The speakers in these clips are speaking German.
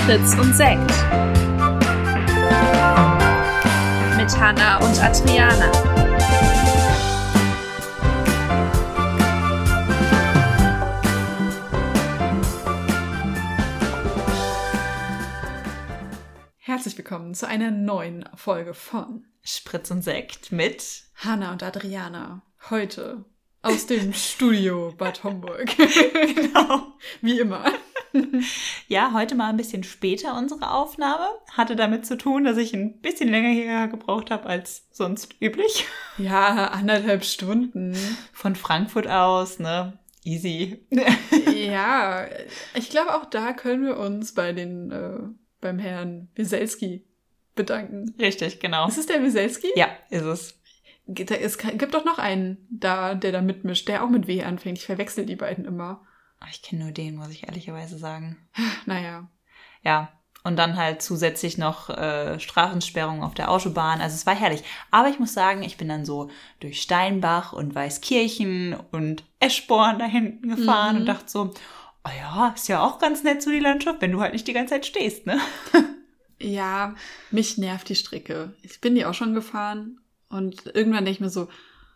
Fritz und Sekt mit Hannah und Adriana. Herzlich willkommen zu einer neuen Folge von Spritz und Sekt mit Hannah und Adriana. Heute aus dem Studio Bad Homburg. Genau. Wie immer. Ja, heute mal ein bisschen später unsere Aufnahme. Hatte damit zu tun, dass ich ein bisschen länger hierher gebraucht habe als sonst üblich. Ja, 1,5 Stunden. Von Frankfurt aus, ne? Easy. Ja, ich glaube auch da können wir uns beim Herrn Wieselski bedanken. Richtig, genau. Ist es der Wieselski? Ja, ist es. Es gibt doch noch einen da, der da mitmischt, der auch mit W anfängt. Ich verwechsel die beiden immer. Ich kenne nur den, muss ich ehrlicherweise sagen. Naja. Ja, und dann halt zusätzlich noch Straßensperrungen auf der Autobahn. Also es war herrlich. Aber ich muss sagen, ich bin dann so durch Steinbach und Weißkirchen und Eschborn da hinten gefahren und dachte so, oh ja, ist ja auch ganz nett so die Landschaft, wenn du halt nicht die ganze Zeit stehst, ne? Ja, mich nervt die Strecke. Ich bin die auch schon gefahren und irgendwann denke ich mir so,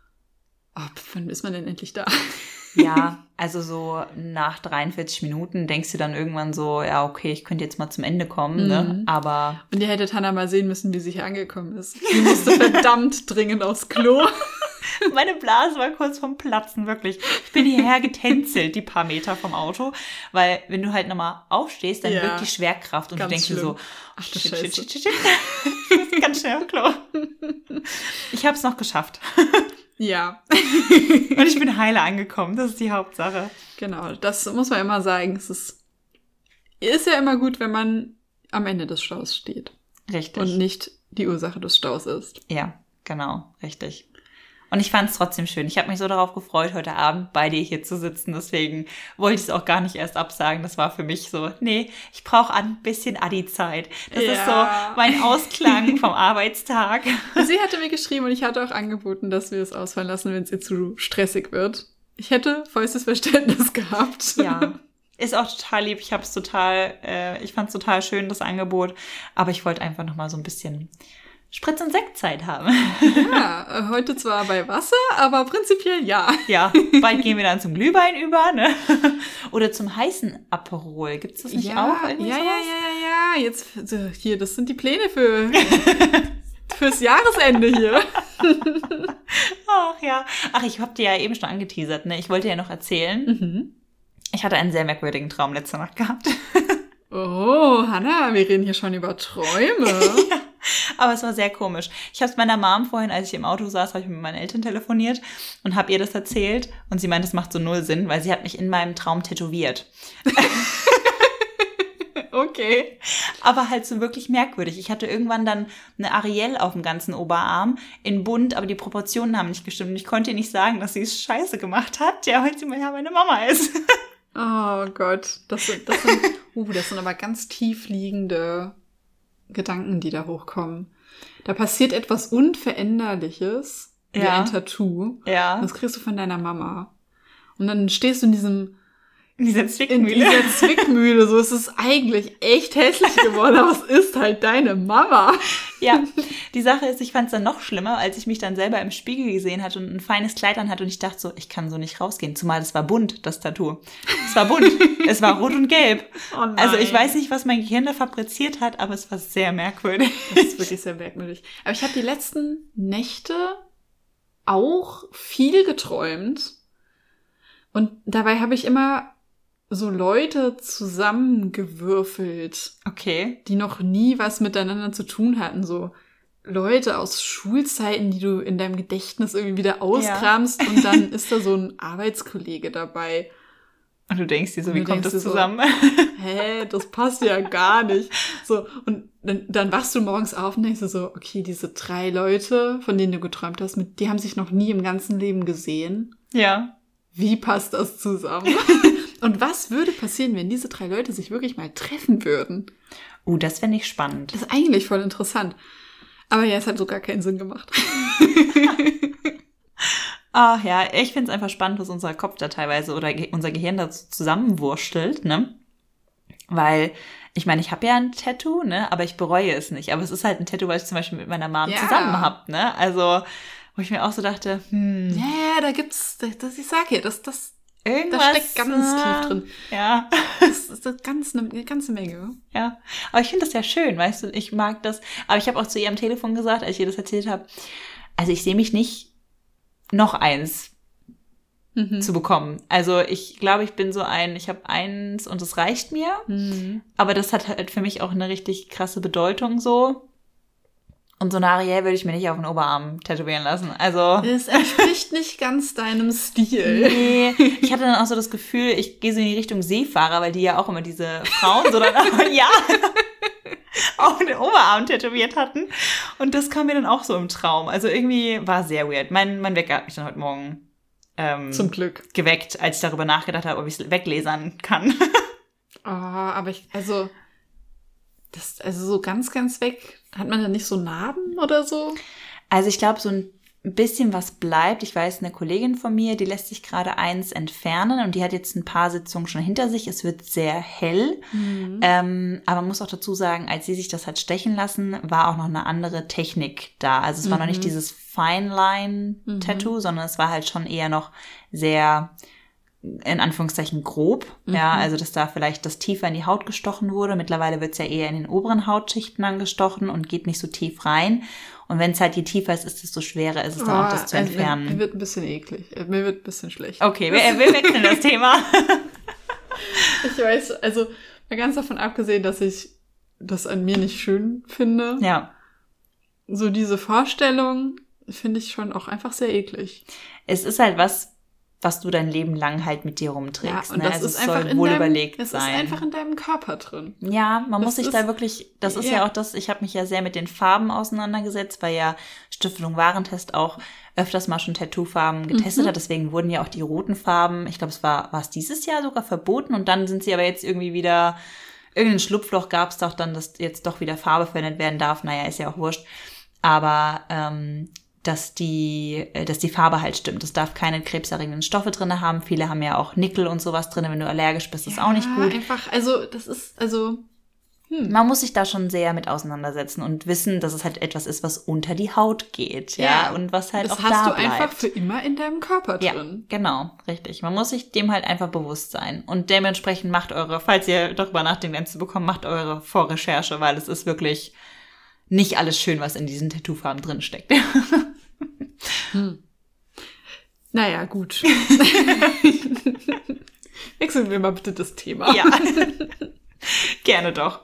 wann ist man denn endlich da? Ja, also so nach 43 Minuten denkst du dann irgendwann so, ja, okay, ich könnte jetzt mal zum Ende kommen, ne? Aber... Und ihr hättet Hannah mal sehen müssen, wie sie hier angekommen ist. Sie musste verdammt dringend aufs Klo. Meine Blase war kurz vorm Platzen, wirklich. Ich bin hierher getänzelt, die paar Meter vom Auto, weil wenn du halt nochmal aufstehst, dann wirkt die Schwerkraft und du denkst dir so, ach du shit. Scheiße. Ich muss ganz schnell aufs Klo. Ich habe es noch geschafft. Ja. Und ich bin heile angekommen, das ist die Hauptsache. Genau, das muss man immer sagen. Es ist ja immer gut, wenn man am Ende des Staus steht. Richtig. Und nicht die Ursache des Staus ist. Ja, genau, richtig. Und ich fand es trotzdem schön. Ich habe mich so darauf gefreut, heute Abend bei dir hier zu sitzen. Deswegen wollte ich es auch gar nicht erst absagen. Das war für mich so, nee, ich brauche ein bisschen Adi-Zeit. Das ist so mein Ausklang vom Arbeitstag. Sie hatte mir geschrieben und ich hatte auch angeboten, dass wir es ausfallen lassen, wenn es ihr zu stressig wird. Ich hätte vollstes Verständnis gehabt. Ja, ist auch total lieb. Ich fand es total schön, das Angebot. Aber ich wollte einfach nochmal so ein bisschen Spritz- und Sektzeit haben. Ja, heute zwar bei Wasser, aber prinzipiell ja. Ja, bald gehen wir dann zum Glühwein über, ne? Oder zum heißen Aperol. Gibt's das nicht auch? Ja. Jetzt, hier, das sind die Pläne fürs Jahresende hier. Ach ja. Ach, ich hab dir ja eben schon angeteasert, ne? Ich wollte ja noch erzählen. Ich hatte einen sehr merkwürdigen Traum letzte Nacht gehabt. Oh, Hannah, wir reden hier schon über Träume. Ja, aber es war sehr komisch. Ich habe es meiner Mom vorhin, als ich im Auto saß, habe ich mit meinen Eltern telefoniert und habe ihr das erzählt. Und sie meint, das macht so null Sinn, weil sie hat mich in meinem Traum tätowiert. Okay. Aber halt so wirklich merkwürdig. Ich hatte irgendwann dann eine Ariel auf dem ganzen Oberarm in bunt, aber die Proportionen haben nicht gestimmt. Und ich konnte ihr nicht sagen, dass sie es scheiße gemacht hat, ja, weil sie ja meine Mama ist. Oh Gott, das sind aber ganz tief liegende Gedanken, die da hochkommen. Da passiert etwas Unveränderliches, wie ein Tattoo. Ja. Das kriegst du von deiner Mama. Und dann stehst du in dieser Zwickmühle. In dieser Zwickmühle. So, es ist eigentlich echt hässlich geworden, aber es ist halt deine Mama. Ja, die Sache ist, ich fand es dann noch schlimmer, als ich mich dann selber im Spiegel gesehen hatte und ein feines Kleid an hatte und ich dachte so, ich kann so nicht rausgehen. Zumal es war bunt, das Tattoo. Es war bunt. Es war rot und gelb. Oh nein. Also ich weiß nicht, was mein Gehirn da fabriziert hat, aber es war sehr merkwürdig. Das ist wirklich sehr merkwürdig. Aber ich habe die letzten Nächte auch viel geträumt. Und dabei habe ich immer so Leute zusammengewürfelt. Okay. Die noch nie was miteinander zu tun hatten. So Leute aus Schulzeiten, die du in deinem Gedächtnis irgendwie wieder auskramst. Ja. Und dann ist da so ein Arbeitskollege dabei. Und du denkst dir so, wie kommt das zusammen? So, das passt ja gar nicht. So, und dann wachst du morgens auf und denkst du so, okay, diese 3 Leute, von denen du geträumt hast, die haben sich noch nie im ganzen Leben gesehen. Ja. Wie passt das zusammen? Und was würde passieren, wenn diese 3 Leute sich wirklich mal treffen würden? Das fände ich spannend. Das ist eigentlich voll interessant. Aber ja, es hat so gar keinen Sinn gemacht. Ach ja, ich finde es einfach spannend, was unser Kopf da teilweise oder unser Gehirn da zusammenwurstelt, ne? Weil ich meine, ich habe ja ein Tattoo, ne, aber ich bereue es nicht. Aber es ist halt ein Tattoo, was ich zum Beispiel mit meiner Mom zusammen habe, ne? Also, wo ich mir auch so dachte, Ja, da gibt's, ich sag ja, das irgendwas, da steckt ganz tief drin. Ja. Das ist eine ganze Menge. Ja, aber ich finde das ja schön, weißt du, ich mag das. Aber ich habe auch zu ihr am Telefon gesagt, als ich ihr das erzählt habe, also ich sehe mich nicht, noch eins zu bekommen. Also ich glaube, ich bin so ich habe eins und es reicht mir. Aber das hat halt für mich auch eine richtig krasse Bedeutung so. Und so eine Ariel würde ich mir nicht auf den Oberarm tätowieren lassen. Also es entspricht nicht ganz deinem Stil. Nee, ich hatte dann auch so das Gefühl, ich gehe so in die Richtung Seefahrer, weil die ja auch immer diese Frauen so dann auf den Oberarm tätowiert hatten. Und das kam mir dann auch so im Traum. Also irgendwie war sehr weird. Mein Wecker hat mich dann heute Morgen zum Glück geweckt, als ich darüber nachgedacht habe, ob ich es weglesern kann. Aber also so ganz, ganz weg, hat man da nicht so Narben oder so? Also ich glaube, so ein bisschen was bleibt. Ich weiß, eine Kollegin von mir, die lässt sich gerade eins entfernen und die hat jetzt ein paar Sitzungen schon hinter sich. Es wird sehr hell. Aber man muss auch dazu sagen, als sie sich das hat stechen lassen, war auch noch eine andere Technik da. Also es war noch nicht dieses Fine-Line-Tattoo, sondern es war halt schon eher noch sehr, in Anführungszeichen, grob. Ja, also dass da vielleicht das tiefer in die Haut gestochen wurde. Mittlerweile wird es ja eher in den oberen Hautschichten angestochen und geht nicht so tief rein. Und wenn es halt je tiefer ist, desto schwerer ist es dann auch, das zu entfernen. Mir wird ein bisschen eklig. Mir wird ein bisschen schlecht. Okay, wir wechseln das Thema. Ich weiß, also mal ganz davon abgesehen, dass ich das an mir nicht schön finde. Ja. So diese Vorstellung finde ich schon auch einfach sehr eklig. Es ist halt was du dein Leben lang halt mit dir rumträgst. Ja, und das also ist es einfach soll wohl überlegt sein. Es ist einfach in deinem Körper drin. Ja, man muss sich da wirklich, das ist ja auch das, ich habe mich ja sehr mit den Farben auseinandergesetzt, weil ja Stiftung Warentest auch öfters mal schon Tattoo-Farben getestet hat. Deswegen wurden ja auch die roten Farben, ich glaube, war es dieses Jahr sogar verboten und dann sind sie aber jetzt irgendwie wieder, irgendein Schlupfloch gab es doch dann, dass jetzt doch wieder Farbe verwendet werden darf. Naja, ist ja auch wurscht. Aber dass die Farbe halt stimmt. Es darf keine krebserregenden Stoffe drin haben. Viele haben ja auch Nickel und sowas drin. Wenn du allergisch bist, ist auch nicht gut. Einfach, Man muss sich da schon sehr mit auseinandersetzen und wissen, dass es halt etwas ist, was unter die Haut geht. Ja, und was halt auch da bleibt. Das hast du einfach für immer in deinem Körper drin. Ja, genau, richtig. Man muss sich dem halt einfach bewusst sein. Und dementsprechend falls ihr darüber nachdenkt, eins zu bekommen, macht eure Vorrecherche, weil es ist wirklich nicht alles schön, was in diesen Tattoo-Farben drin steckt. Naja, gut. Wechseln wir mal bitte das Thema. Ja, gerne doch.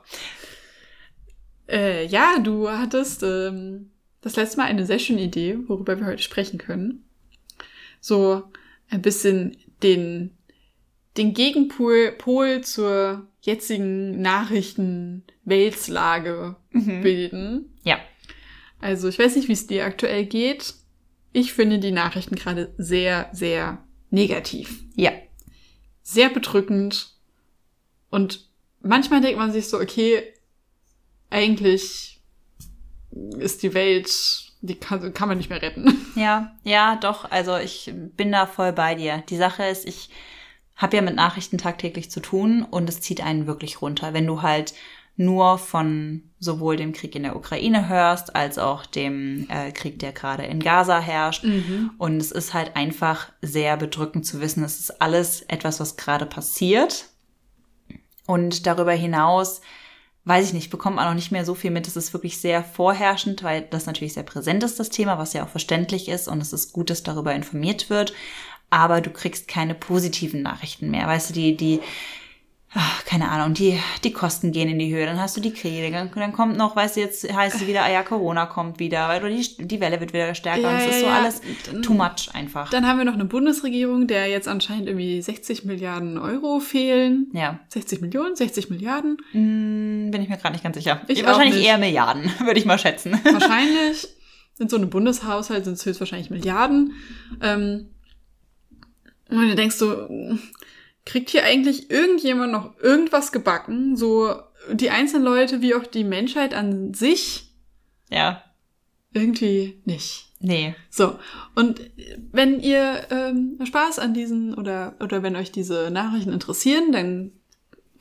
Ja, du hattest das letzte Mal eine sehr schöne Idee, worüber wir heute sprechen können. So ein bisschen den Gegenpol zur jetzigen Nachrichten-Weltlage bilden. Ja. Also ich weiß nicht, wie es dir aktuell geht. Ich finde die Nachrichten gerade sehr, sehr negativ. Ja. Sehr bedrückend. Und manchmal denkt man sich so, okay, eigentlich ist die Welt, die kann man nicht mehr retten. Ja, doch. Also ich bin da voll bei dir. Die Sache ist, ich habe ja mit Nachrichten tagtäglich zu tun und es zieht einen wirklich runter. Wenn du halt nur von sowohl dem Krieg in der Ukraine hörst, als auch dem Krieg, der gerade in Gaza herrscht. Und es ist halt einfach sehr bedrückend zu wissen, es ist alles etwas, was gerade passiert. Und darüber hinaus, weiß ich nicht, bekommt man auch nicht mehr so viel mit. Es ist wirklich sehr vorherrschend, weil das natürlich sehr präsent ist, das Thema, was ja auch verständlich ist. Und es ist gut, dass darüber informiert wird. Aber du kriegst keine positiven Nachrichten mehr. Weißt du, keine Ahnung, die Kosten gehen in die Höhe, dann hast du die Kriege, dann kommt noch, weißt du, jetzt heißt es wieder, Corona kommt wieder, weil die Welle wird wieder stärker und es ist so alles too much einfach. Dann haben wir noch eine Bundesregierung, der jetzt anscheinend irgendwie 60 Milliarden Euro fehlen. Ja. 60 Millionen, 60 Milliarden? Bin ich mir gerade nicht ganz sicher. Wahrscheinlich eher Milliarden, würde ich mal schätzen. Wahrscheinlich. In so einem Bundeshaushalt sind es höchstwahrscheinlich Milliarden. Und du denkst so, kriegt hier eigentlich irgendjemand noch irgendwas gebacken? So die einzelnen Leute wie auch die Menschheit an sich? Ja. Irgendwie nicht. Nee. So, und wenn ihr Spaß an diesen oder wenn euch diese Nachrichten interessieren, dann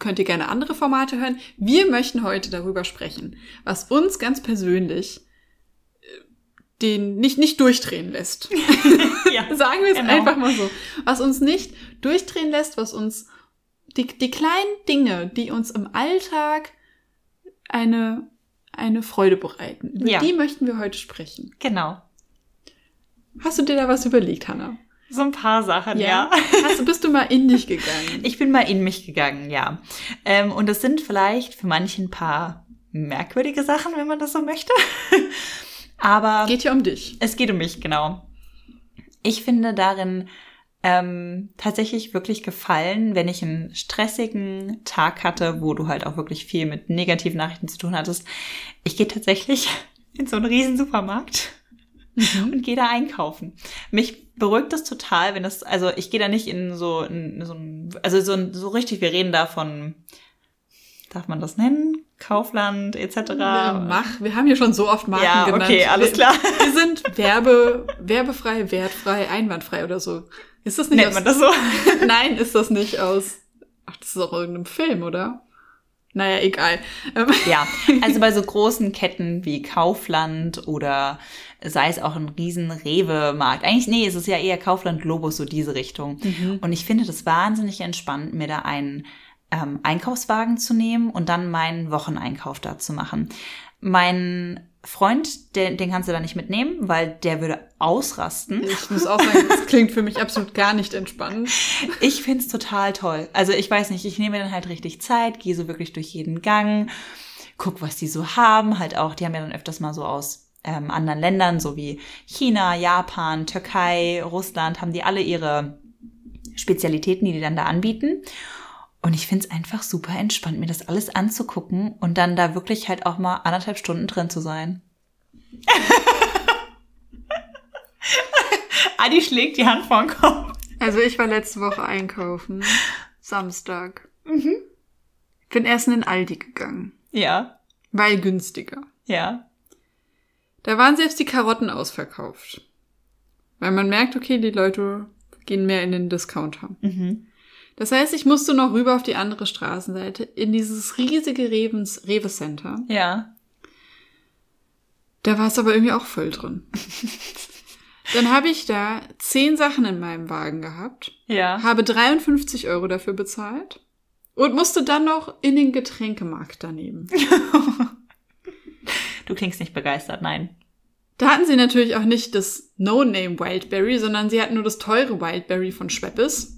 könnt ihr gerne andere Formate hören. Wir möchten heute darüber sprechen, was uns ganz persönlich den nicht durchdrehen lässt. Ja, Sagen wir es genau. einfach mal so. Was uns nicht durchdrehen lässt, was uns die kleinen Dinge, die uns im Alltag eine Freude bereiten. Über die möchten wir heute sprechen. Genau. Hast du dir da was überlegt, Hannah? So ein paar Sachen, ja. Bist du mal in dich gegangen? Ich bin mal in mich gegangen, ja. Und es sind vielleicht für manche ein paar merkwürdige Sachen, wenn man das so möchte. Aber geht ja um dich. Es geht um mich, genau. Ich finde darin tatsächlich wirklich gefallen, wenn ich einen stressigen Tag hatte, wo du halt auch wirklich viel mit negativen Nachrichten zu tun hattest. Ich gehe tatsächlich in so einen riesen Supermarkt und gehe da einkaufen. Mich beruhigt das total, wenn das, also ich gehe da nicht so richtig, wir reden da von, darf man das nennen? Kaufland etc. Wir haben hier schon so oft Marken genannt. Ja, okay, alles klar. Wir sind werbefrei, wertfrei, einwandfrei oder so. Ist das nicht Nennt man das so? Nein, ist das nicht aus... Ach, das ist auch irgendeinem Film, oder? Naja, egal. Ja, also bei so großen Ketten wie Kaufland oder sei es auch ein riesen Rewe-Markt. Eigentlich, nee, es ist ja eher Kaufland, Globus, so diese Richtung. Und ich finde das wahnsinnig entspannt, mir da einen Einkaufswagen zu nehmen und dann meinen Wocheneinkauf da zu machen. Mein Freund, den kannst du da nicht mitnehmen, weil der würde ausrasten. Ich muss auch sagen, das klingt für mich absolut gar nicht entspannt. Ich find's total toll. Also ich weiß nicht, ich nehme mir dann halt richtig Zeit, gehe so wirklich durch jeden Gang, guck, was die so haben. Halt auch, die haben ja dann öfters mal so aus anderen Ländern, so wie China, Japan, Türkei, Russland, haben die alle ihre Spezialitäten, die dann da anbieten. Und ich find's einfach super entspannt, mir das alles anzugucken und dann da wirklich halt auch mal 1,5 Stunden drin zu sein. Adi schlägt die Hand vor den Kopf. Also ich war letzte Woche einkaufen. Samstag. Ich bin erst in den Aldi gegangen. Ja. Weil günstiger. Ja. Da waren selbst die Karotten ausverkauft. Weil man merkt, okay, die Leute gehen mehr in den Discounter. Das heißt, ich musste noch rüber auf die andere Straßenseite in dieses riesige Rewe-Center. Ja. Da war es aber irgendwie auch voll drin. Dann habe ich da 10 Sachen in meinem Wagen gehabt. Ja. Habe 53 € dafür bezahlt und musste dann noch in den Getränkemarkt daneben. Du klingst nicht begeistert, nein. Da hatten sie natürlich auch nicht das No-Name Wildberry, sondern sie hatten nur das teure Wildberry von Schweppes.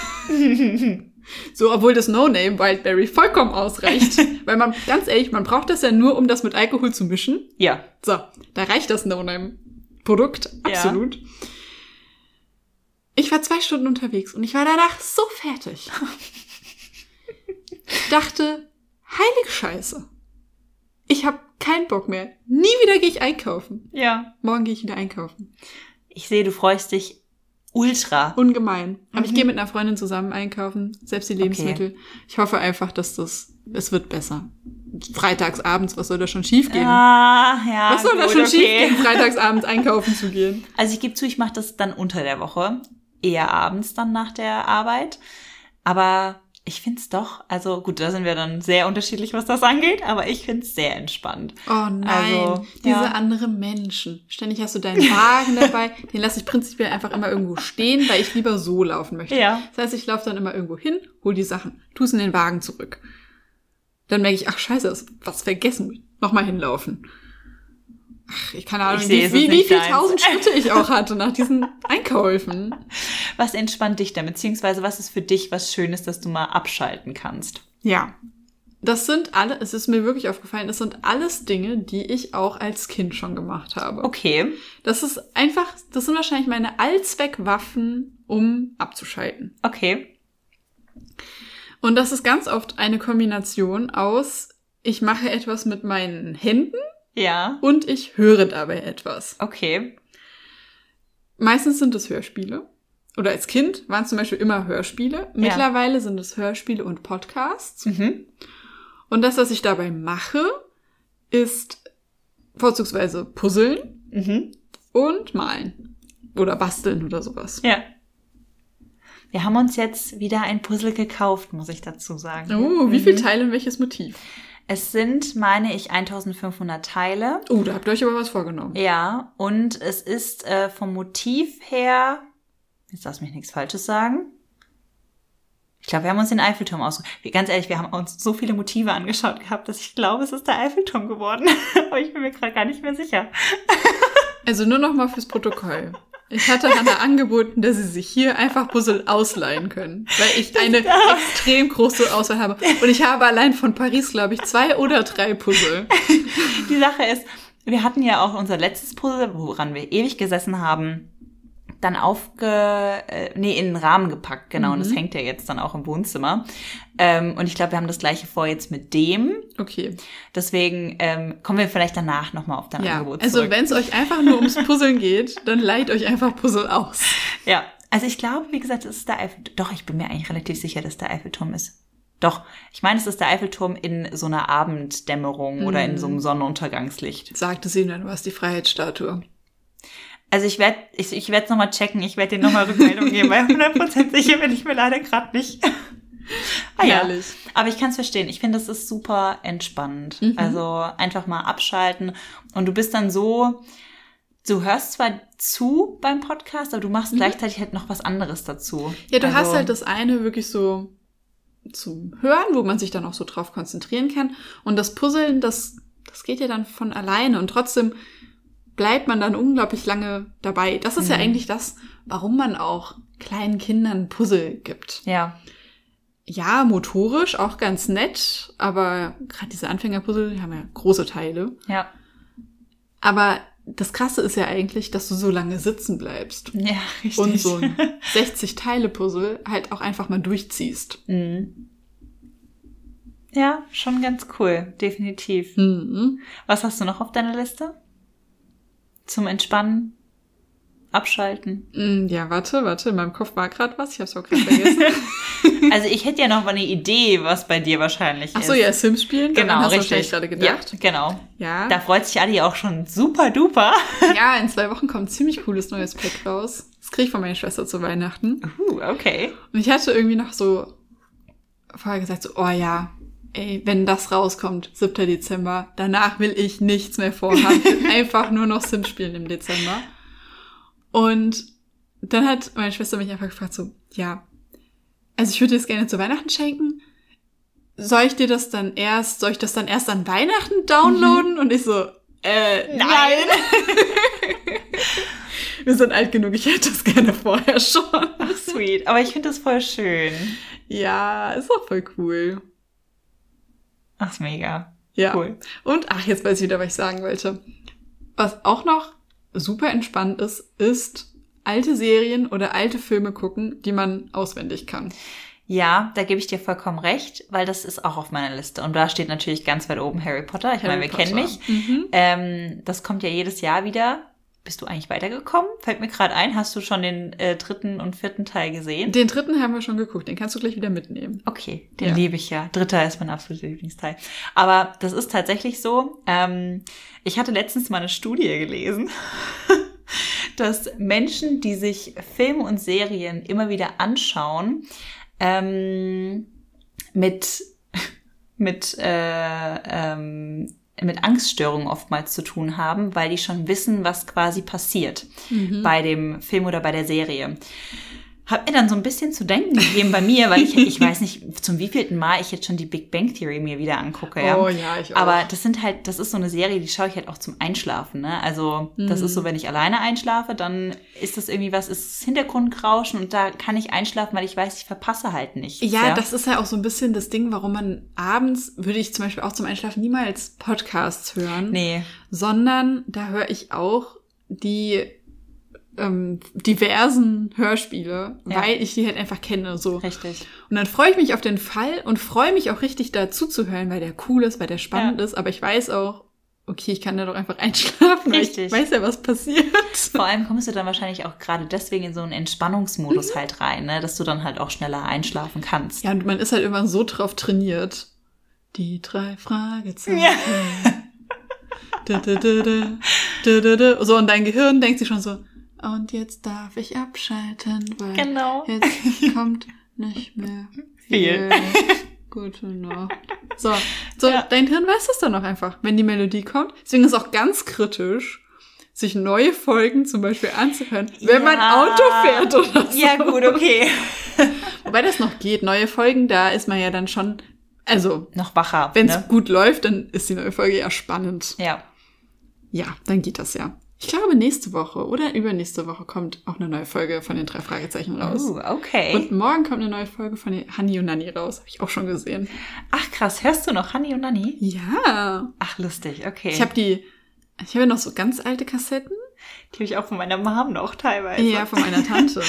So, obwohl das No-Name Wildberry vollkommen ausreicht. Weil man, ganz ehrlich, man braucht das ja nur, um das mit Alkohol zu mischen. Ja. So, da reicht das No-Name-Produkt. Absolut. Ja. Ich war 2 Stunden unterwegs und ich war danach so fertig. Ich dachte, heilige Scheiße. Ich habe keinen Bock mehr. Nie wieder gehe ich einkaufen. Ja. Morgen gehe ich wieder einkaufen. Ich sehe, du freust dich ultra. Ungemein. Aber ich gehe mit einer Freundin zusammen einkaufen, selbst die Lebensmittel. Okay. Ich hoffe einfach, dass es wird besser. Freitagsabends, was soll da schon schief gehen? Ja, was soll da schon schief gehen, freitagsabends einkaufen zu gehen? Also ich gebe zu, ich mache das dann unter der Woche, eher abends dann nach der Arbeit. Aber ich find's doch, also gut, da sind wir dann sehr unterschiedlich, was das angeht, aber ich find's sehr entspannt. Oh nein, also, diese anderen Menschen. Ständig hast du deinen Wagen dabei, den lasse ich prinzipiell einfach immer irgendwo stehen, weil ich lieber so laufen möchte. Ja. Das heißt, ich laufe dann immer irgendwo hin, hol die Sachen, tu's in den Wagen zurück. Dann merke ich, ach scheiße, was vergessen, nochmal hinlaufen. Ach, ich keine Ahnung, wie viele 1000 Schritte ich auch hatte nach diesen Einkäufen. Was entspannt dich denn? Beziehungsweise was ist für dich was Schönes, dass du mal abschalten kannst? Ja, es ist mir wirklich aufgefallen, das sind alles Dinge, die ich auch als Kind schon gemacht habe. Okay. Das sind wahrscheinlich meine Allzweckwaffen, um abzuschalten. Okay. Und das ist ganz oft eine Kombination aus, ich mache etwas mit meinen Händen. Ja. Und ich höre dabei etwas. Okay. Meistens sind es Hörspiele. Oder als Kind waren es zum Beispiel immer Hörspiele. Mittlerweile sind es Hörspiele und Podcasts. Und das, was ich dabei mache, ist vorzugsweise Puzzeln und Malen. Oder Basteln oder sowas. Ja. Wir haben uns jetzt wieder ein Puzzle gekauft, muss ich dazu sagen. Oh, wie viele Teile und welches Motiv? Es sind, meine ich, 1500 Teile. Oh, da habt ihr euch aber was vorgenommen. Ja, und es ist vom Motiv her, jetzt lass mich nichts Falsches sagen. Ich glaube, wir haben uns den Eiffelturm ausgesucht. Ganz ehrlich, wir haben uns so viele Motive angeschaut gehabt, dass ich glaube, es ist der Eiffelturm geworden. Aber ich bin mir gerade gar nicht mehr sicher. Also nur noch mal fürs Protokoll. Ich hatte Hannah angeboten, dass sie sich hier einfach Puzzle ausleihen können, weil ich eine extrem große Auswahl habe. Und ich habe allein von Paris, glaube ich, 2 oder 3 Puzzle. Die Sache ist, wir hatten ja auch unser letztes Puzzle, woran wir ewig gesessen haben, dann in den Rahmen gepackt, genau. Und das hängt ja jetzt dann auch im Wohnzimmer. Und ich glaube, wir haben das Gleiche vor jetzt mit dem. Okay. Deswegen kommen wir vielleicht danach nochmal auf dein Angebot zurück. Also wenn es euch einfach nur ums Puzzeln geht, dann leiht euch einfach Puzzle aus. Ja, also ich glaube, wie gesagt, es ist der Eiffelturm. Doch, ich bin mir eigentlich relativ sicher, dass der Eiffelturm ist. Doch, ich meine, es ist der Eiffelturm in so einer Abenddämmerung oder in so einem Sonnenuntergangslicht. Sagte sie, dann war es die Freiheitsstatue. Also ich werde es nochmal checken, ich werde dir nochmal Rückmeldung geben, weil 100% sicher bin ich mir leider gerade nicht. Herrlich. Ja. Aber ich kann es verstehen. Ich finde, das ist super entspannend. Also einfach mal abschalten. Und du bist dann so, du hörst zwar zu beim Podcast, aber du machst gleichzeitig halt noch was anderes dazu. Ja, du hast halt das eine wirklich so zum Hören, wo man sich dann auch so drauf konzentrieren kann. Und das Puzzeln, das geht ja dann von alleine. Und trotzdem bleibt man dann unglaublich lange dabei. Das ist ja eigentlich das, warum man auch kleinen Kindern Puzzle gibt. Ja. Ja, motorisch auch ganz nett, aber gerade diese Anfängerpuzzle, die haben ja große Teile. Ja. Aber das Krasse ist ja eigentlich, dass du so lange sitzen bleibst. Ja, richtig. Und so ein 60-Teile-Puzzle halt auch einfach mal durchziehst. Ja, schon ganz cool, definitiv. Was hast du noch auf deiner Liste? Zum Entspannen? Abschalten? Ja, warte, in meinem Kopf war gerade was, ich hab's auch gerade vergessen. Also ich hätte ja noch mal eine Idee, was bei dir wahrscheinlich ist. Ach so, ja, Sims spielen? Genau, hast du richtig. wahrscheinlich gerade gedacht. Ja, genau. Ja. Da freut sich Adi auch schon super duper. Ja, in 2 Wochen kommt ein ziemlich cooles neues Pack raus. Das kriege ich von meiner Schwester zu Weihnachten. Okay. Und ich hatte irgendwie noch so vorher gesagt, so, oh ja, ey, wenn das rauskommt, 7. Dezember, danach will ich nichts mehr vorhaben. Ich will einfach nur noch Sims spielen im Dezember. Und dann hat meine Schwester mich einfach gefragt, so, ja, also ich würde dir das gerne zu Weihnachten schenken. Soll ich das dann erst an Weihnachten downloaden? Und ich so, nein. Wir sind alt genug, ich hätte das gerne vorher schon. Ach, sweet. Aber ich finde das voll schön. Ja, ist auch voll cool. Ach, ist mega. Ja. Cool. Und, jetzt weiß ich wieder, was ich sagen wollte. Was auch noch super entspannt ist alte Serien oder alte Filme gucken, die man auswendig kann. Ja, da gebe ich dir vollkommen recht, weil das ist auch auf meiner Liste. Und da steht natürlich ganz weit oben Harry Potter. Ich meine, wir kennen mich. Das kommt ja jedes Jahr wieder. Bist du eigentlich weitergekommen? Fällt mir gerade ein. Hast du schon den 3. und 4. Teil gesehen? Den 3. haben wir schon geguckt. Den kannst du gleich wieder mitnehmen. Okay, den liebe ich ja. 3. ist mein absoluter Lieblingsteil. Aber das ist tatsächlich so. Ich hatte letztens mal eine Studie gelesen, dass Menschen, die sich Filme und Serien immer wieder anschauen, mit Angststörungen oftmals zu tun haben, weil die schon wissen, was quasi passiert bei dem Film oder bei der Serie. Hat mir dann so ein bisschen zu denken gegeben bei mir, weil ich weiß nicht, zum wievielten Mal ich jetzt schon die Big Bang Theory mir wieder angucke. Ja? Oh ja, ich auch. Aber das ist so eine Serie, die schaue ich halt auch zum Einschlafen. Ne? Also das ist so, wenn ich alleine einschlafe, dann ist das irgendwie ist Hintergrundrauschen und da kann ich einschlafen, weil ich weiß, ich verpasse halt nichts. Ja, das ist ja auch so ein bisschen das Ding, warum man abends, würde ich zum Beispiel auch zum Einschlafen niemals Podcasts hören. Nee. Sondern da höre ich auch die diversen Hörspiele, weil ich die halt einfach kenne. So. Richtig. Und dann freue ich mich auf den Fall und freue mich auch richtig dazu zu hören, weil der cool ist, weil der spannend ist. Aber ich weiß auch, okay, ich kann da doch einfach einschlafen, weil ich weiß ja, was passiert. Vor allem kommst du dann wahrscheinlich auch gerade deswegen in so einen Entspannungsmodus halt rein, ne? Dass du dann halt auch schneller einschlafen kannst. Ja, und man ist halt immer so drauf trainiert. Die 3 Fragezeichen. Ja. So, und dein Gehirn denkt sich schon so, Und jetzt darf ich abschalten, weil Genau. jetzt kommt nicht mehr Viel. Gute Nacht. So, Ja. dein Hirn weiß das dann auch einfach, wenn die Melodie kommt. Deswegen ist es auch ganz kritisch, sich neue Folgen zum Beispiel anzuhören, wenn man Auto fährt oder so. Ja, gut, okay. Wobei das noch geht. Neue Folgen, da ist man ja dann schon, also Noch wacher. wenn es Ne? gut läuft, dann ist die neue Folge ja spannend. Ja. Ja, dann geht das ja. Ich glaube, nächste Woche oder übernächste Woche kommt auch eine neue Folge von den 3 Fragezeichen raus. Okay. Und morgen kommt eine neue Folge von den Honey und Nanny raus. Habe ich auch schon gesehen. Ach krass, hörst du noch Honey und Nanny? Ja. Ach, lustig, okay. Ich habe ja noch so ganz alte Kassetten. Die habe ich auch von meiner Mom noch teilweise. Ja, von meiner Tante.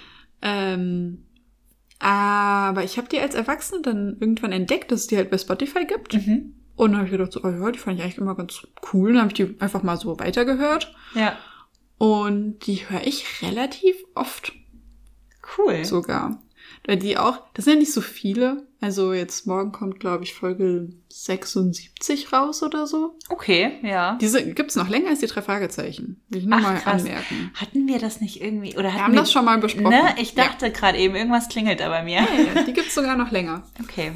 Aber ich habe die als Erwachsene dann irgendwann entdeckt, dass es die halt bei Spotify gibt. Mhm. Und dann habe ich gedacht, so, oh ja, die fand ich eigentlich immer ganz cool. Dann habe ich die einfach mal so weitergehört. Ja. Und die höre ich relativ oft Cool. sogar. Weil die auch, das sind ja nicht so viele. Also jetzt morgen kommt, glaube ich, Folge 76 raus oder so. Okay, ja. Diese gibt's noch länger als die 3 Fragezeichen. Will ich nur mal krass. anmerken. Hatten wir das nicht irgendwie, oder Wir haben das schon mal besprochen. Ne? Ich dachte gerade eben, irgendwas klingelt da bei mir. Ja, die gibt's sogar noch länger. Okay.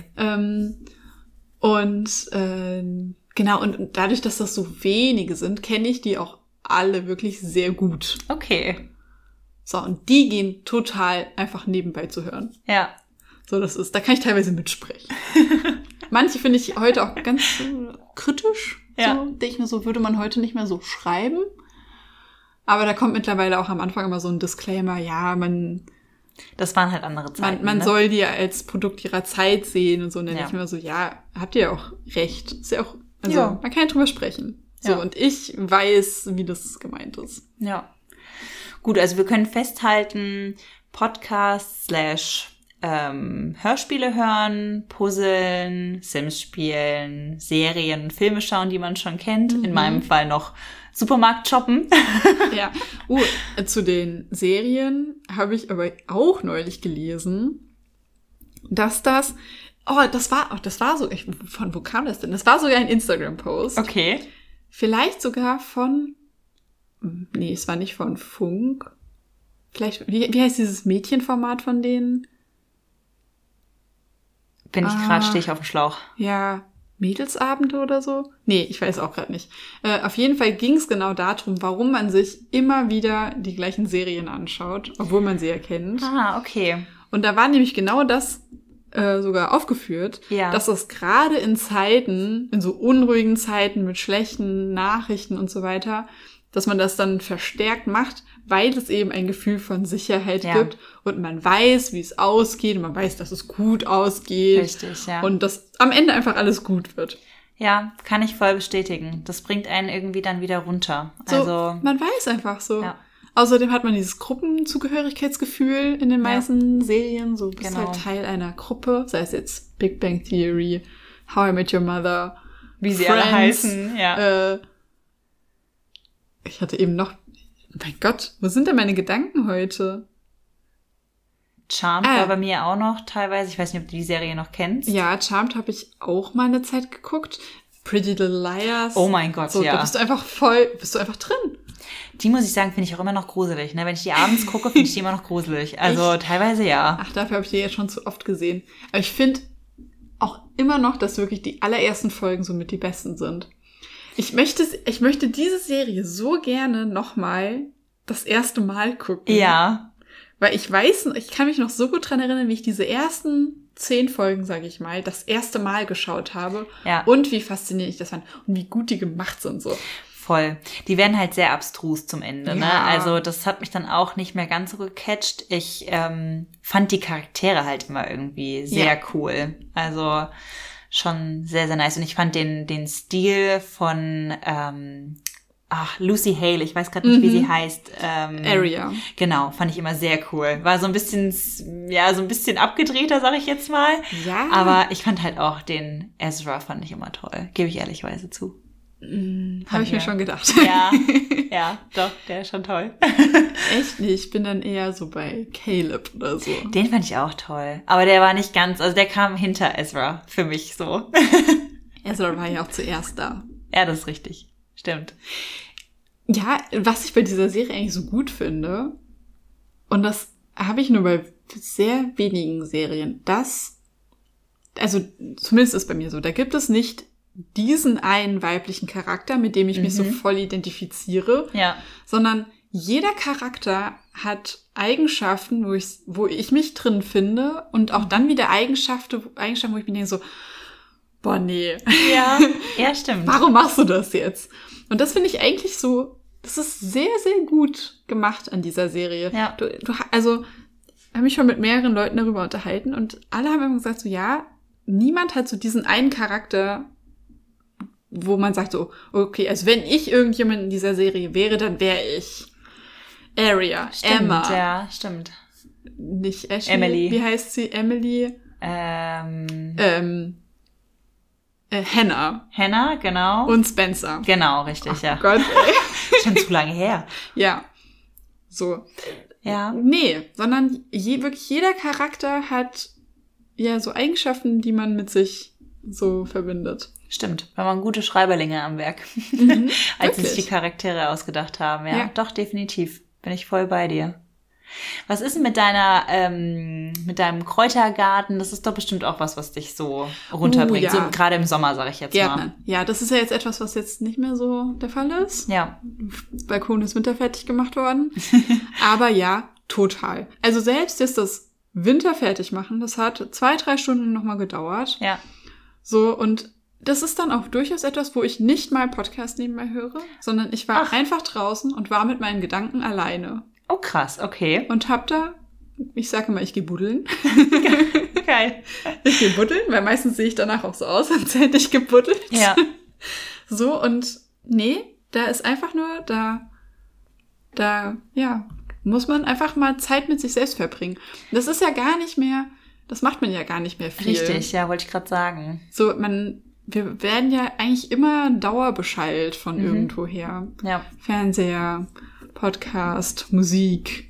Genau, und dadurch, dass das so wenige sind, kenne ich die auch alle wirklich sehr gut. Okay. So, und die gehen total einfach nebenbei zu hören. Ja. So, da kann ich teilweise mitsprechen. Manche finde ich heute auch ganz kritisch. Ja. So, denke ich mir so, würde man heute nicht mehr so schreiben. Aber da kommt mittlerweile auch am Anfang immer so ein Disclaimer, ja, Das waren halt andere Zeiten. man ne? soll die ja als Produkt ihrer Zeit sehen und so. Und dann Ja. denke ich mir so, ja, habt ihr auch recht. Ist ja auch, also Ja. man kann ja drüber sprechen. So, Ja. und ich weiß, wie das gemeint ist. Ja. Gut, also wir können festhalten, Podcasts / Hörspiele hören, puzzeln, Sims spielen, Serien, Filme schauen, die man schon kennt. In meinem Fall noch Supermarkt shoppen. Ja. Zu den Serien habe ich aber auch neulich gelesen, dass das war so, von wo kam das denn? Das war sogar ein Instagram-Post. Okay. Vielleicht sogar es war nicht von Funk. Vielleicht, wie heißt dieses Mädchenformat von denen? Stehe ich auf dem Schlauch. Ja, Mädelsabende oder so? Nee, ich weiß auch gerade nicht. Auf jeden Fall ging es genau darum, warum man sich immer wieder die gleichen Serien anschaut, obwohl man sie erkennt. Ah, okay. Und da war nämlich genau das sogar aufgeführt, Ja. dass es gerade in so unruhigen Zeiten mit schlechten Nachrichten und so weiter, dass man das dann verstärkt macht, weil es eben ein Gefühl von Sicherheit gibt und man weiß, wie es ausgeht und man weiß, dass es gut ausgeht. Richtig, ja. Und dass am Ende einfach alles gut wird. Ja, kann ich voll bestätigen. Das bringt einen irgendwie dann wieder runter. So, Also, man weiß einfach so. Ja. Außerdem hat man dieses Gruppenzugehörigkeitsgefühl in den meisten Serien. So, du bist Genau. halt Teil einer Gruppe, sei es jetzt Big Bang Theory, How I Met Your Mother, wie sie Friends, alle heißen, ja. Ich hatte eben noch, mein Gott, wo sind denn meine Gedanken heute? Charmed war bei mir auch noch teilweise. Ich weiß nicht, ob du die Serie noch kennst. Ja, Charmed habe ich auch mal eine Zeit geguckt. Pretty Little Liars. Oh mein Gott, so, ja. Da bist du einfach drin. Die, muss ich sagen, finde ich auch immer noch gruselig. Ne? Wenn ich die abends gucke, finde ich die immer noch gruselig. Also Echt? teilweise ja. Ach, dafür habe ich die jetzt schon zu oft gesehen. Aber ich finde auch immer noch, dass wirklich die allerersten Folgen somit die besten sind. Ich möchte diese Serie so gerne nochmal das erste Mal gucken. Ja. Weil ich kann mich noch so gut dran erinnern, wie ich diese ersten 10 Folgen, sage ich mal, das erste Mal geschaut habe. Ja. Und wie faszinierend ich das fand. Und wie gut die gemacht sind so. Voll. Die werden halt sehr abstrus zum Ende, ne? Ja. Also das hat mich dann auch nicht mehr ganz so gecatcht. Ich fand die Charaktere halt immer irgendwie sehr cool. Also schon sehr, sehr nice. Und ich fand den Stil von Lucy Hale, ich weiß gerade nicht, wie sie heißt. Aria. Genau, fand ich immer sehr cool. War so ein bisschen abgedrehter, sag ich jetzt mal. Ja. Aber ich fand halt auch den Ezra fand ich immer toll. Gebe ich ehrlichweise zu. Habe ich mir schon gedacht. Ja, doch, der ist schon toll. Echt nicht. Ich bin dann eher so bei Caleb oder so. Den fand ich auch toll. Aber der war nicht ganz, also der kam hinter Ezra für mich so. Ezra war ja auch zuerst da. Ja, das ist richtig. Stimmt. Ja, was ich bei dieser Serie eigentlich so gut finde, und das habe ich nur bei sehr wenigen Serien, also zumindest ist bei mir so, da gibt es nicht diesen einen weiblichen Charakter, mit dem ich mich so voll identifiziere, sondern jeder Charakter hat Eigenschaften, wo ich mich drin finde und auch dann wieder Eigenschaften, wo ich mir denke so, boah, nee. Ja, stimmt. Warum machst du das jetzt? Und das finde ich eigentlich so, das ist sehr, sehr gut gemacht an dieser Serie. Ja. Also, ich habe mich schon mit mehreren Leuten darüber unterhalten und alle haben immer gesagt so, ja, niemand hat so diesen einen Charakter, wo man sagt so, okay, also wenn ich irgendjemand in dieser Serie wäre, dann wäre ich Arya, Stimmt, Emma. Ja, stimmt. Nicht Ashley. Emily. Wie heißt sie? Emily? Hannah. Hannah, genau. Und Spencer. Genau, richtig, ja. Gott, ey. Schon zu lange her. Ja. So. Ja. Nee, sondern wirklich jeder Charakter hat ja so Eigenschaften, die man mit sich so verbindet. Stimmt, weil man gute Schreiberlinge am Werk, als sie sich die Charaktere ausgedacht haben. Ja, doch, definitiv. Bin ich voll bei dir. Was ist denn mit deinem Kräutergarten? Das ist doch bestimmt auch was dich so runterbringt. Ja. So gerade im Sommer, sage ich jetzt Gärtnern. mal. Ja, das ist ja jetzt etwas, was jetzt nicht mehr so der Fall ist. Ja. Balkon ist winterfertig gemacht worden. Aber ja, total. Also selbst ist das Winterfertig machen, das hat 2-3 Stunden nochmal gedauert. Ja. So, und das ist dann auch durchaus etwas, wo ich nicht mal Podcast nebenbei höre, sondern ich war einfach draußen und war mit meinen Gedanken alleine. Oh, krass, okay. Und hab da, ich sage immer, ich gehe buddeln. Geil. Ich gehe buddeln, weil meistens sehe ich danach auch so aus, als hätte ich gebuddelt. Ja. So, und nee, da ist einfach nur, da, ja, muss man einfach mal Zeit mit sich selbst verbringen. Das ist ja gar nicht mehr, das macht man ja gar nicht mehr viel. Richtig, ja, wollte ich gerade sagen. So, wir werden ja eigentlich immer dauerbeschallt von irgendwoher. Ja. Fernseher, Podcast, Musik,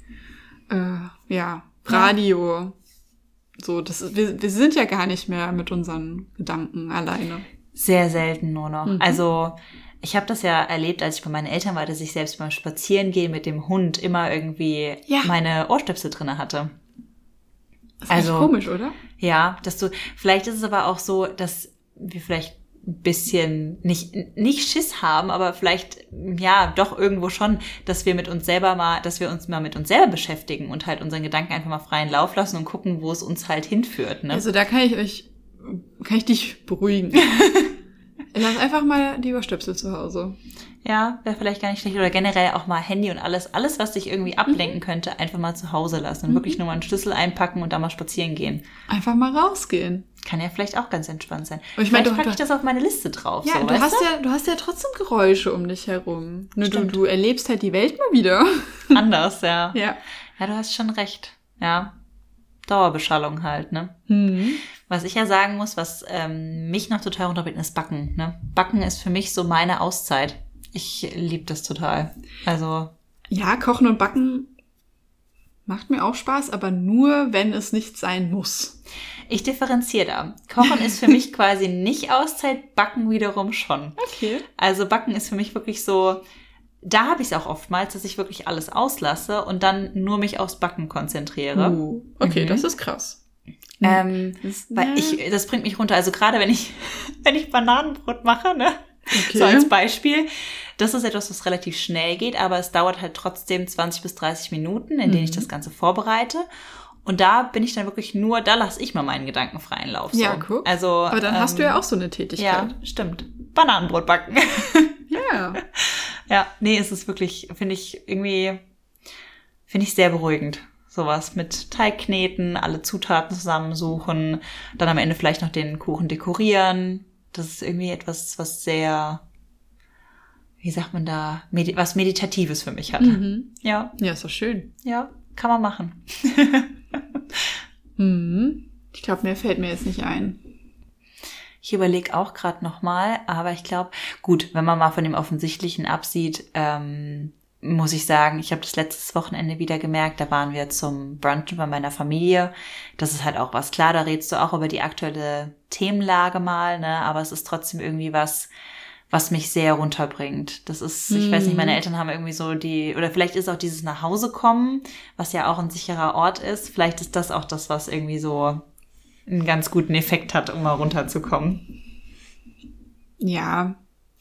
Radio. So, wir sind ja gar nicht mehr mit unseren Gedanken alleine. Sehr selten nur noch. Also ich habe das ja erlebt, als ich bei meinen Eltern war, dass ich selbst beim Spazierengehen mit dem Hund immer irgendwie meine Ohrstöpsel drinne hatte. Das ist echt komisch, oder? Ja, vielleicht ist es aber auch so, dass wir vielleicht ein bisschen nicht Schiss haben, aber vielleicht, ja, doch irgendwo schon, dass wir uns mal mit uns selber beschäftigen und halt unseren Gedanken einfach mal freien Lauf lassen und gucken, wo es uns halt hinführt, ne? Also da kann ich dich beruhigen. Lass einfach mal die Ohrstöpsel zu Hause. Ja, wäre vielleicht gar nicht schlecht. Oder generell auch mal Handy und alles, was dich irgendwie ablenken könnte, einfach mal zu Hause lassen und wirklich nur mal einen Schlüssel einpacken und da mal spazieren gehen. Einfach mal rausgehen. Kann ja vielleicht auch ganz entspannt sein. Und ich meine, vielleicht packe ich das auf meine Liste drauf. Ja, so, du hast ja trotzdem Geräusche um dich herum. Nur du erlebst halt die Welt mal wieder. Anders, ja. Ja. Ja, du hast schon recht. Ja. Dauerbeschallung halt, ne? Was ich ja sagen muss, was mich noch total runterbringt, ist Backen, ne? Backen ist für mich so meine Auszeit. Ich liebe das total. Also. Ja, Kochen und Backen macht mir auch Spaß, aber nur, wenn es nicht sein muss. Ich differenziere da. Kochen ist für mich quasi nicht Auszeit, Backen wiederum schon. Okay. Also Backen ist für mich wirklich so, da habe ich es auch oftmals, dass ich wirklich alles auslasse und dann nur mich aufs Backen konzentriere. Okay, das ist krass. Weil das bringt mich runter. Also gerade wenn ich Bananenbrot mache, ne? Okay. So als Beispiel. Das ist etwas, was relativ schnell geht, aber es dauert halt trotzdem 20 bis 30 Minuten, in denen ich das Ganze vorbereite. Und da bin ich dann wirklich da lasse ich mal meinen Gedanken freien Lauf. So. Ja, guck. Also, aber dann hast du ja auch so eine Tätigkeit. Ja, stimmt. Bananenbrot backen. Ja. Ja, nee, es ist wirklich, finde ich sehr beruhigend. Sowas mit Teig kneten, alle Zutaten zusammensuchen, dann am Ende vielleicht noch den Kuchen dekorieren. Das ist irgendwie etwas, was sehr, wie sagt man da, was Meditatives für mich hat. Ja. Ja, ist doch schön. Ja, kann man machen. Ich glaube, mehr fällt mir jetzt nicht ein. Ich überlege auch gerade nochmal, aber ich glaube, gut, wenn man mal von dem Offensichtlichen absieht, muss ich sagen, ich habe das letztes Wochenende wieder gemerkt, da waren wir zum Brunchen bei meiner Familie. Das ist halt auch was, klar, da redest du auch über die aktuelle Themenlage mal, ne, aber es ist trotzdem irgendwie was was mich sehr runterbringt. Das ist, ich weiß nicht, meine Eltern haben irgendwie so oder vielleicht ist auch dieses Nachhausekommen, was ja auch ein sicherer Ort ist, vielleicht ist das auch das, was irgendwie so einen ganz guten Effekt hat, um mal runterzukommen. Ja.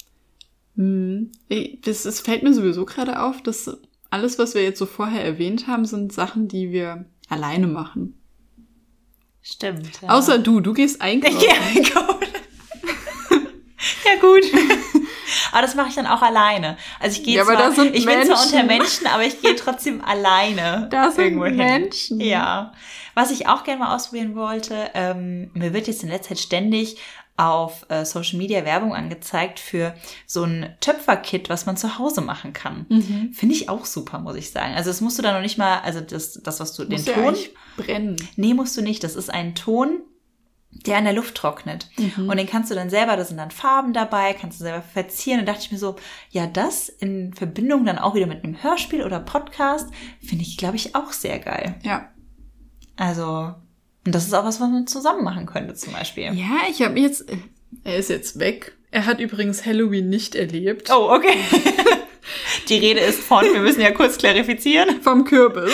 Es fällt mir sowieso gerade auf, dass alles, was wir jetzt so vorher erwähnt haben, sind Sachen, die wir alleine machen. Stimmt. Ja. Außer du gehst einkaufen. Ich gehe einkaufen. Ja, gut. Aber das mache ich dann auch alleine. Also ich gehe bin zwar unter Menschen, aber ich gehe trotzdem alleine irgendwo hin. Menschen. Ja. Was ich auch gerne mal ausprobieren wollte, mir wird jetzt in letzter Zeit ständig auf Social Media Werbung angezeigt für so ein Töpferkit, was man zu Hause machen kann. Finde ich auch super, muss ich sagen. Also das musst du dann noch nicht mal, also das was du, den Ton... brennen. Nee, musst du nicht. Das ist ein Ton, der in der Luft trocknet. Und den kannst du dann selber, da sind dann Farben dabei, kannst du selber verzieren. Und da dachte ich mir so, ja, das in Verbindung dann auch wieder mit einem Hörspiel oder Podcast, finde ich, glaube ich, auch sehr geil. Ja. Also, und das ist auch was man zusammen machen könnte zum Beispiel. Ja, er ist jetzt weg. Er hat übrigens Halloween nicht erlebt. Oh, okay. Die Rede ist von, wir müssen ja kurz klarifizieren. Vom Kürbis.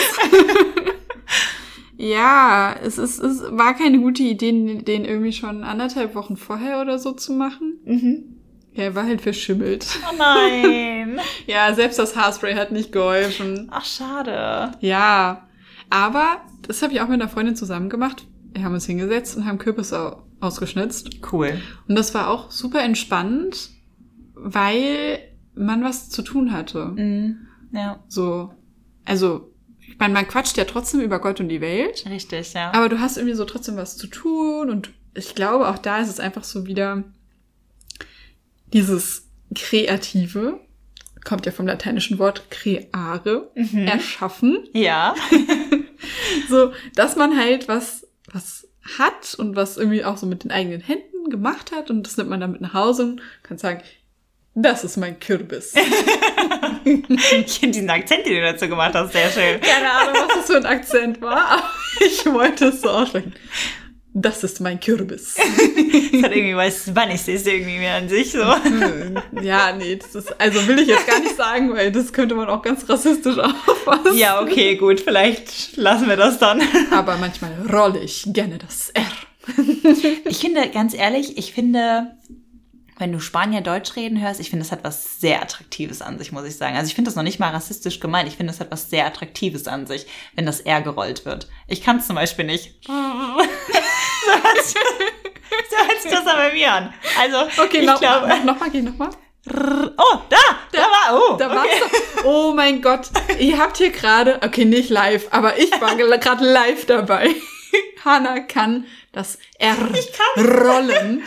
Ja, es war keine gute Idee, den irgendwie schon 1,5 Wochen vorher oder so zu machen. Ja, er war halt verschimmelt. Oh nein. Ja, selbst das Haarspray hat nicht geholfen. Ach, schade. Ja, aber das habe ich auch mit einer Freundin zusammen gemacht. Wir haben uns hingesetzt und haben Kürbisse ausgeschnitzt. Cool. Und das war auch super entspannend, weil man was zu tun hatte. Ja. So, also... Ich meine, man quatscht ja trotzdem über Gott und die Welt. Richtig, ja. Aber du hast irgendwie so trotzdem was zu tun. Und ich glaube, auch da ist es einfach so wieder dieses Kreative. Kommt ja vom lateinischen Wort creare, erschaffen. Ja. So, dass man halt was hat und was irgendwie auch so mit den eigenen Händen gemacht hat. Und das nimmt man dann mit nach Hause und kann sagen, das ist mein Kürbis. Ich finde diesen Akzent, den du dazu gemacht hast, sehr schön. Keine Ahnung, was das für ein Akzent war, aber ich wollte es so aussprechen. Das ist mein Kürbis. Das hat irgendwie was Spanisches irgendwie mehr an sich so. Ja, nee, das ist, also will ich jetzt gar nicht sagen, weil das könnte man auch ganz rassistisch auffassen. Ja, okay, gut, vielleicht lassen wir das dann. Aber manchmal rolle ich gerne das R. Ich finde, ganz ehrlich, wenn du Spanier Deutsch reden hörst, ich finde, das hat was sehr Attraktives an sich, muss ich sagen. Also ich finde das noch nicht mal rassistisch gemeint. Ich finde, das hat was sehr Attraktives an sich, wenn das R gerollt wird. Ich kann es zum Beispiel nicht. So hört sich das aber bei mir an. Also, okay, geh nochmal. Oh, da war's. Oh mein Gott, ihr habt hier gerade, okay, nicht live, aber ich war gerade live dabei. Hannah kann das R rollen.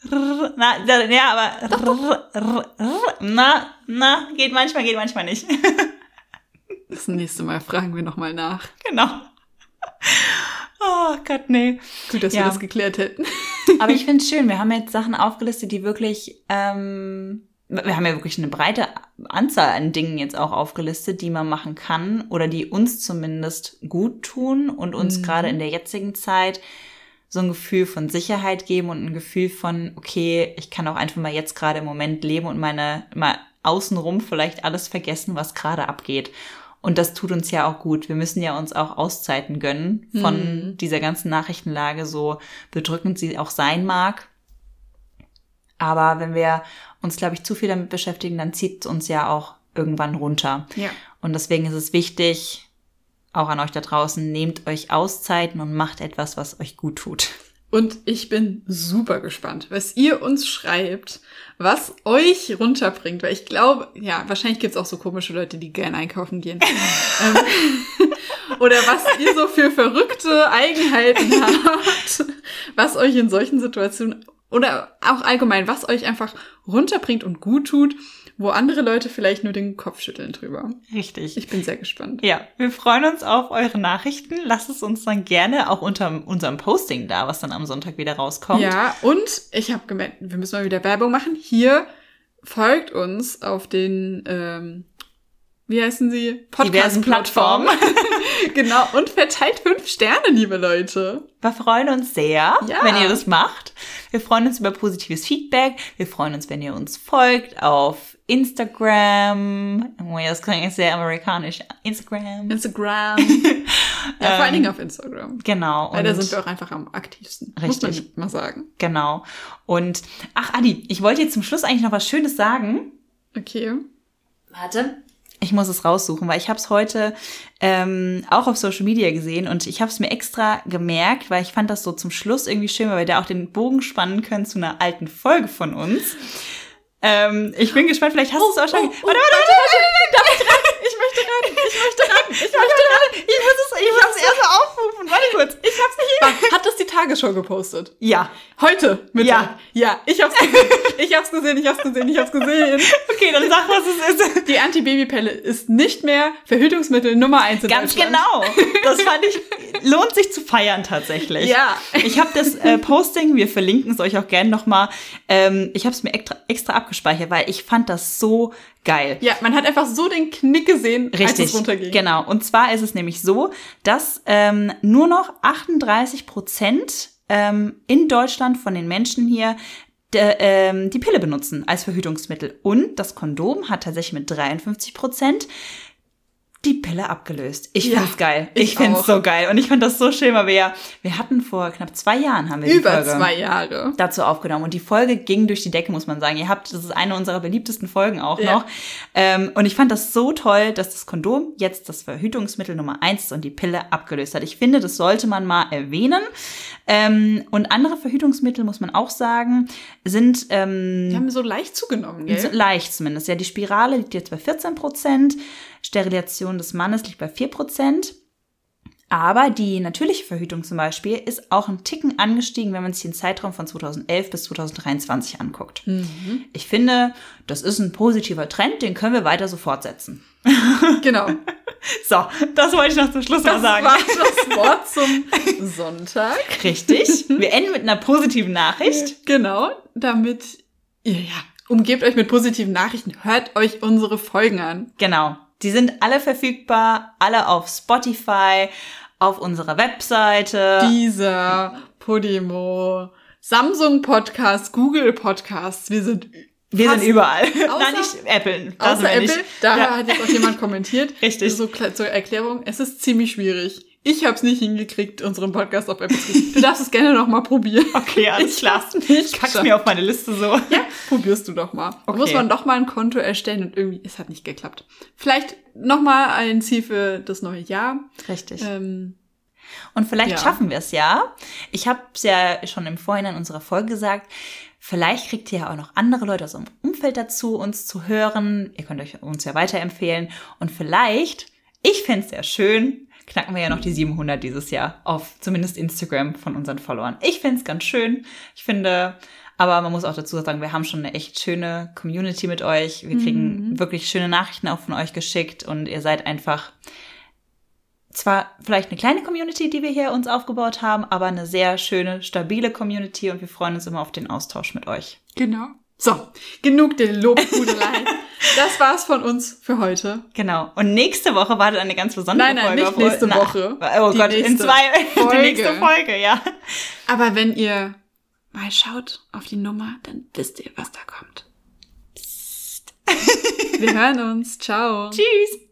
Geht manchmal nicht. Das nächste Mal fragen wir nochmal nach. Genau. Oh Gott, nee. Gut, dass wir das geklärt hätten. Aber ich finde es schön, wir haben jetzt Sachen aufgelistet, die wirklich, wir haben ja wirklich eine breite Anzahl an Dingen jetzt auch aufgelistet, die man machen kann oder die uns zumindest gut tun und uns gerade in der jetzigen Zeit so ein Gefühl von Sicherheit geben und ein Gefühl von, okay, ich kann auch einfach mal jetzt gerade im Moment leben und mal außenrum vielleicht alles vergessen, was gerade abgeht. Und das tut uns ja auch gut. Wir müssen ja uns auch Auszeiten gönnen von dieser ganzen Nachrichtenlage, so bedrückend sie auch sein mag. Aber wenn wir uns, glaube ich, zu viel damit beschäftigen, dann zieht es uns ja auch irgendwann runter. Ja. Und deswegen ist es wichtig, auch an euch da draußen, nehmt euch Auszeiten und macht etwas, was euch gut tut. Und ich bin super gespannt, was ihr uns schreibt, was euch runterbringt. Weil ich glaube, ja, wahrscheinlich gibt's auch so komische Leute, die gern einkaufen gehen. Oder was ihr so für verrückte Eigenheiten habt, was euch in solchen Situationen oder auch allgemein, was euch einfach runterbringt und gut tut, wo andere Leute vielleicht nur den Kopf schütteln drüber. Richtig. Ich bin sehr gespannt. Ja, wir freuen uns auf eure Nachrichten. Lasst es uns dann gerne auch unter unserem Posting da, was dann am Sonntag wieder rauskommt. Ja, und ich habe gemerkt, wir müssen mal wieder Werbung machen. Hier folgt uns auf den wie heißen sie? Diversen Plattformen. Genau, und verteilt 5 Sterne, liebe Leute. Wir freuen uns sehr, Ja. wenn ihr das macht. Wir freuen uns über positives Feedback. Wir freuen uns, wenn ihr uns folgt auf Instagram. Oh ja, das klingt sehr amerikanisch. Instagram. Ja, vor allen Dingen auf Instagram. Genau. Weil da und- sind wir auch einfach am aktivsten. Richtig. Muss man mal sagen. Genau. Und, ach Adi, ich wollte jetzt zum Schluss eigentlich noch was Schönes sagen. Okay. Warte. Ich muss es raussuchen, weil ich habe es heute auch auf Social Media gesehen und ich habe es mir extra gemerkt, weil ich fand das so zum Schluss irgendwie schön, weil wir da auch den Bogen spannen können zu einer alten Folge von uns. Ich bin gespannt, vielleicht hast du es auch schon... Warte, darf ich raten? Ich möchte raten. Ich hab's erst mal aufrufen. Warte kurz. Ich hab's nicht. Hat das die Tagesschau gepostet? Ja. Heute Mittag. Ja, ich hab's gesehen. Ich hab's gesehen. Okay, dann sag, was es ist. Die Antibabypille ist nicht mehr Verhütungsmittel Nummer 1 in Ganz Deutschland. genau. Das fand ich, lohnt sich zu feiern tatsächlich. Ja. Ich habe das Posting, wir verlinken es euch auch gerne nochmal, ich habe es mir extra abgespeichert, weil ich fand das so geil. Ja, man hat einfach so den Knick gesehen, als Richtig, es runterging. genau. Und zwar ist es nämlich so, dass nur noch 38% in Deutschland von den Menschen hier die Pille benutzen als Verhütungsmittel. Und das Kondom hat tatsächlich mit 53% die Pille abgelöst. Ich Ja, find's geil. ich Ich find's auch. so geil. Und ich fand das so schön, weil wir hatten vor knapp 2 Jahren haben wir die Über Folge 2 Jahre. dazu aufgenommen. Und die Folge ging durch die Decke, muss man sagen. Das ist eine unserer beliebtesten Folgen auch Ja. noch. Und ich fand das so toll, dass das Kondom jetzt das Verhütungsmittel Nummer 1 ist und die Pille abgelöst hat. Ich finde, das sollte man mal erwähnen. Und andere Verhütungsmittel, muss man auch sagen, sind Die haben so leicht zugenommen, gell? leicht zumindest. Ja, die Spirale liegt jetzt bei 14%, Sterilisation des Mannes liegt bei 4%. Aber die natürliche Verhütung zum Beispiel ist auch ein Ticken angestiegen, wenn man sich den Zeitraum von 2011 bis 2023 anguckt. Ich finde, das ist ein positiver Trend, den können wir weiter so fortsetzen. Genau. So, das wollte ich noch zum Schluss mal Das sagen. war das Wort zum Sonntag. Richtig. Wir enden mit einer positiven Nachricht. Genau, damit ihr, umgebt euch mit positiven Nachrichten. Hört euch unsere Folgen an. Genau. Die sind alle verfügbar, alle auf Spotify, auf unserer Webseite. Dieser, Podimo, Samsung Podcasts, Google Podcasts. Wir sind überall. Außer- Nein, nicht Apple. Da sind außer wir Apple. nicht. Da Ja. hat jetzt auch jemand kommentiert. Richtig. So zur Erklärung. Es ist ziemlich schwierig. Ich habe es nicht hingekriegt, unseren Podcast auf Apple zu kriegen. Du darfst es gerne noch mal probieren. Okay, alles klar. hab's nicht Ich pack's geschafft. mir auf meine Liste so. Ja, probierst du doch mal. Da Okay. muss man doch mal ein Konto erstellen und irgendwie, es hat nicht geklappt. Vielleicht noch mal ein Ziel für das neue Jahr. Richtig. Ähm, Und vielleicht ja. schaffen wir es ja. Ich habe es ja schon im Vorhinein unserer Folge gesagt. Vielleicht kriegt ihr ja auch noch andere Leute aus eurem Umfeld dazu, uns zu hören. Ihr könnt uns ja weiterempfehlen. Und vielleicht, ich fände es sehr schön, knacken wir ja noch die 700 dieses Jahr auf zumindest Instagram von unseren Followern. Ich fände es ganz schön. Ich finde, aber man muss auch dazu sagen, wir haben schon eine echt schöne Community mit euch. Wir kriegen wirklich schöne Nachrichten auch von euch geschickt und ihr seid einfach zwar vielleicht eine kleine Community, die wir hier uns aufgebaut haben, aber eine sehr schöne, stabile Community und wir freuen uns immer auf den Austausch mit euch. genau. So, genug der Lobhudelei. Das war's von uns für heute. Genau. Und nächste Woche wartet eine ganz besondere Nein, Folge nicht auf nächste Na, Woche. Oh Die Gott, in nächste 2 Folge. die nächste Folge, ja. Aber wenn ihr mal schaut auf die Nummer, dann wisst ihr, was da kommt. Wir hören uns. Ciao. Tschüss.